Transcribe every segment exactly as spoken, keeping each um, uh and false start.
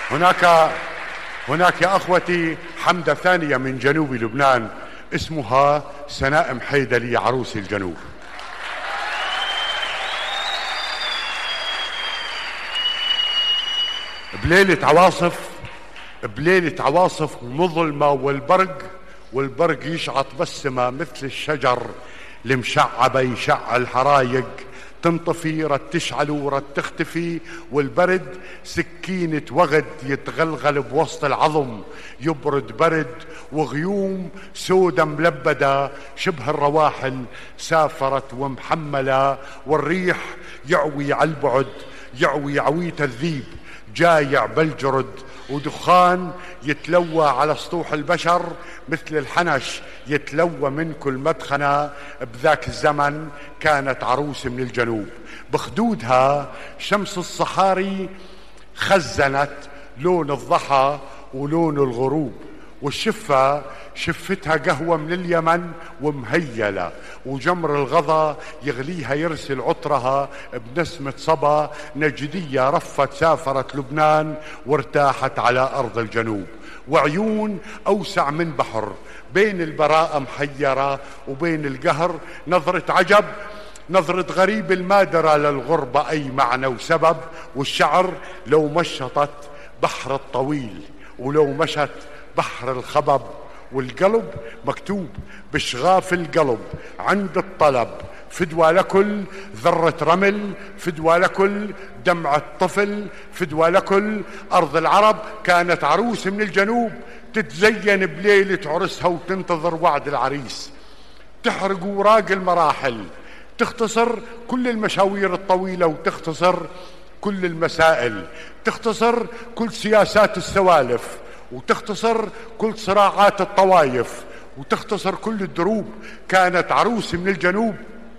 هناك هناك يا أخوتي حمدة ثانية من جنوب لبنان اسمها سناء محيدلي عروس الجنوب. بليلة عواصف بليلة عواصف مظلمة والبرق والبرق يشعط بالسما مثل الشجر المشعبة يشعل حرايق تنطفي رد تشعل ورد تختفي، والبرد سكينة وغد يتغلغل بوسط العظم يبرد برد، وغيوم سودة ملبدة شبه الرواحل سافرت ومحملة، والريح يعوي على البعد يعوي عوية الذيب جايع بالجرد، ودخان يتلوى على سطوح البشر مثل الحنش يتلوى من كل مدخنة. بذاك الزمن كانت عروس من الجنوب، بخدودها شمس الصحاري خزنت لون الضحى ولون الغروب، والشفة شفتها قهوة من اليمن ومهيلة، وجمر الغضا يغليها يرسل عطرها بنسمة صبا نجدية رفت سافرت لبنان وارتاحت على أرض الجنوب، وعيون أوسع من بحر بين البراءة محيرة وبين القهر نظرة عجب نظرة غريب المادرة للغربة أي معنى وسبب، والشعر لو مشطت بحر الطويل ولو مشت بحر الخبب، والقلب مكتوب بشغاف القلب عند الطلب فدوى لكل ذرة رمل فدوى لكل دمعة طفل فدوى لكل أرض العرب. كانت عروس من الجنوب تتزين بليلة عرسها وتنتظر وعد العريس، تحرق وراق المراحل تختصر كل المشاوير الطويلة وتختصر كل المسائل، تختصر كل سياسات السوالف وتختصر كل صراعات الطوايف وتختصر كل الدروب. كانت عروس من الجنوب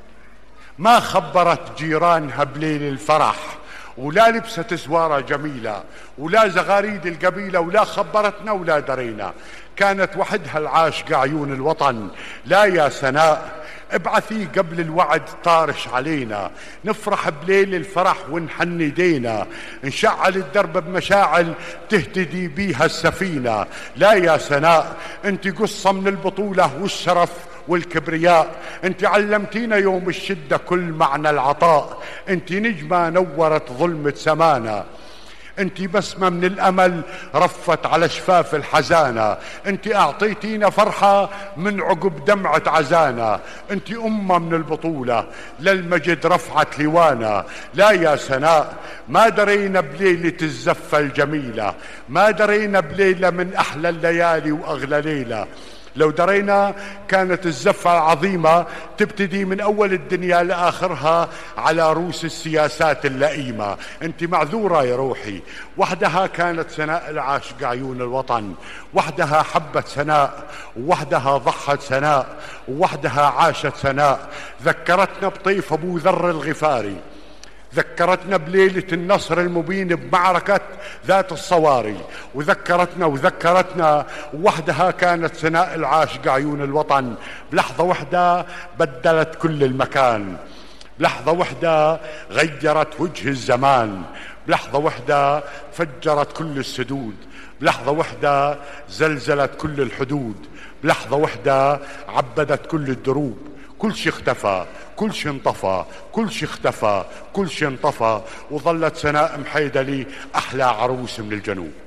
ما خبرت جيرانها بليل الفرح، ولا لبست سوارة جميلة ولا زغاريد القبيلة ولا خبرتنا ولا درينا. كانت وحدها العاشقة عيون الوطن. لا يا سناء ابعثي قبل الوعد طارش علينا، نفرح بليل الفرح ونحن ايدينا، نشعل الدرب بمشاعل تهتدي بيها السفينة. لا يا سناء انت قصة من البطولة والشرف والكبرياء، انت علمتينا يوم الشدة كل معنى العطاء، انت نجمة نورت ظلمة سمانا، انت بسمة من الامل رفت على شفاف الحزانة، انت اعطيتينا فرحة من عقب دمعة عزانا، انت امة من البطولة للمجد رفعت لوانا. لا يا سناء ما درينا بليلة الزفة الجميلة، ما درينا بليلة من احلى الليالي واغلى ليلة، لو درينا كانت الزفة العظيمة تبتدي من أول الدنيا لآخرها على رؤوس السياسات اللئيمة. أنت معذورة يا روحي، وحدها كانت سناء العاشقة عيون الوطن، وحدها حبت سناء ووحدها ضحت سناء ووحدها عاشت سناء. ذكرتنا بطيف أبو ذر الغفاري، ذكرتنا بليلة النصر المبين بمعركة ذات الصواري، وذكرتنا وذكرتنا وحدها كانت سناء العاشقة عيون الوطن. بلحظة وحدة بدلت كل المكان، بلحظة وحدة غيرت وجه الزمان، بلحظة وحدة فجرت كل السدود، بلحظة وحدة زلزلت كل الحدود، بلحظة وحدة عبدت كل الدروب. كل شي اختفى كل شي انطفى كل شي اختفى كل شي انطفى، وظلت سناء محيدلي أحلى عروس من الجنوب.